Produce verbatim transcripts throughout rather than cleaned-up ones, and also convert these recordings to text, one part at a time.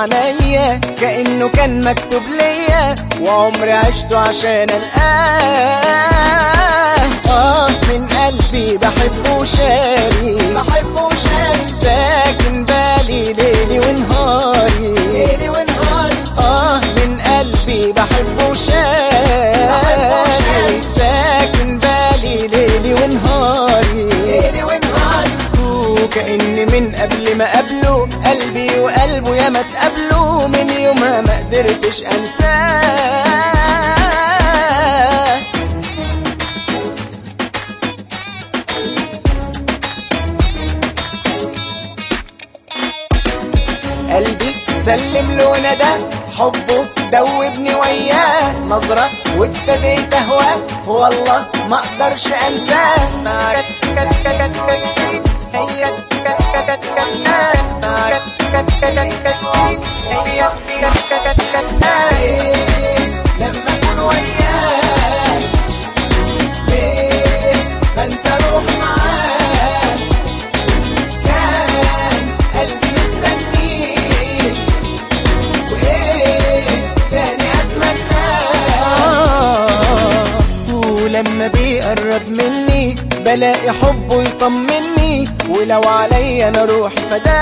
عينيا كأنه كان مكتوب ليا، وعمري عشته عشان القاه. اه من قلبي بحبه شاري، بحبه شاري، ساكن بالي ليلي ونهاري، ليلي ونهاري. اه من قلبي بحبه شاري، ساكن بالي ليلي ونهاري، ليلي ونهاري. وكأني من قبل ما قابله قلبي وقلبه ياما اتقابلوا، من يومها ما قدرتش انساه. قلبي سلم له ندى حبه دوبني وياه، نظرة وابتديت اهواه والله ما اقدرش انساه. لما اكون وياه ليه بنسى روحي معاه، كان قلبي مستنيه وايه تاني اتمناه. ولما بيقرب مني بلاقي حبه يطمني، ولو عليا انا روحي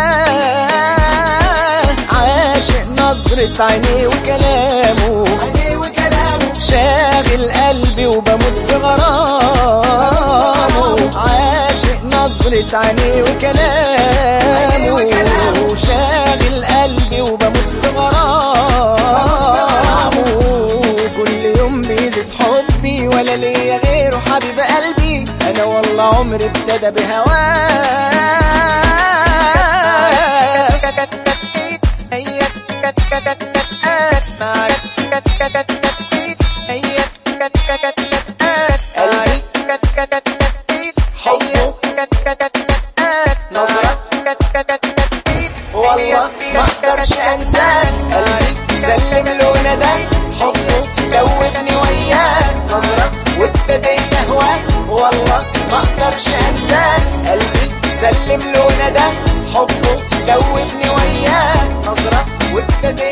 فداه. عاشق نظرة عينيه وكلامه، عينيه وكلامه، شاغل قلبي وبموت في غرامه. عاشق نظرة عينيه وكلامه، شاغل قلبي وبموت في غرامه. كل يوم بيزيد حبي ولا ليا غيره حبيب قلبي، انا والله عمري ابتدى بهواه. والله ما اقدرش انساه، قلبي سلم له ندى حبه دوبني وياه، نظرة وابتديت اهواه والله ما اقدرش انساه. قلبي سلم له ندى حبه دوبني وياه، نظرة وابتديت